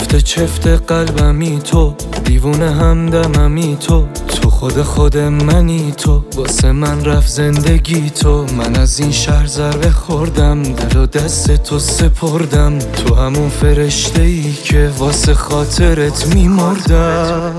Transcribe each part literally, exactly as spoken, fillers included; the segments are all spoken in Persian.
چفت چفت قلبمی تو، دیوونه همدممی تو، تو خود خود منی تو، واسه من رفت زندگی تو. من از این شهر ضربه خوردم، دل و دست تو سپردم، تو همون فرشته ای که واسه خاطرت میمردم.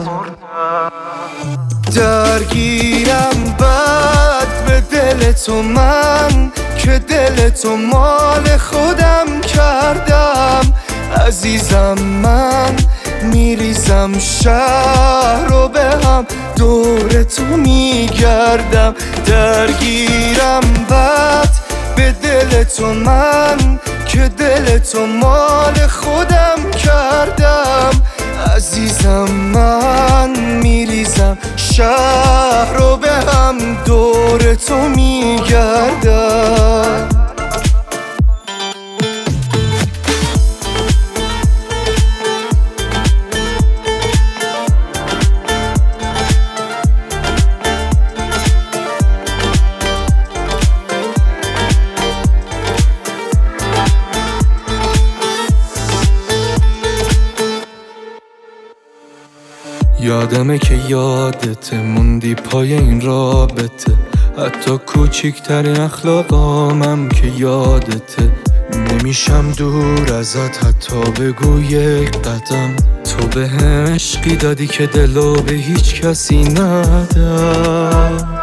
درگیرم بد به دل تو من، که دل تو مال خودم کردم. عزیزم من میریزم شهر رو به هم، دور تو میگردم. درگیرم بد به دل تو من، که دل تو مال خودم کردم. عزیزم من میریزم شهر رو به هم، دور تو میگردم. یادمه که یادت موندی پای این رابطه، حتی کوچیکترین اخلاقامم که یادته. نمیشم دور ازت حتی بگو یک قدم، تو به هم عشقی دادی که دلو به هیچ کسی ندم.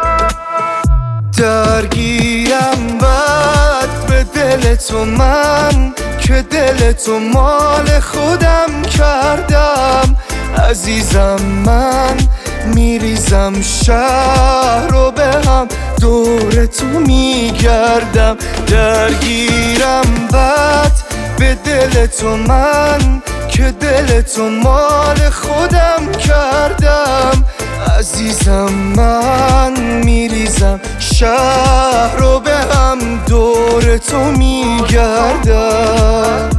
درگیرم بد به دل تو من، که دل تو مال خودم کردم. عزیزم من میریزم شهر رو به هم، دور تو میگردم. درگیرم بد به دل تو من، که دل تو مال خودم کردم. عزیزم من میریزم شهر رو به هم، دور تو میگردم.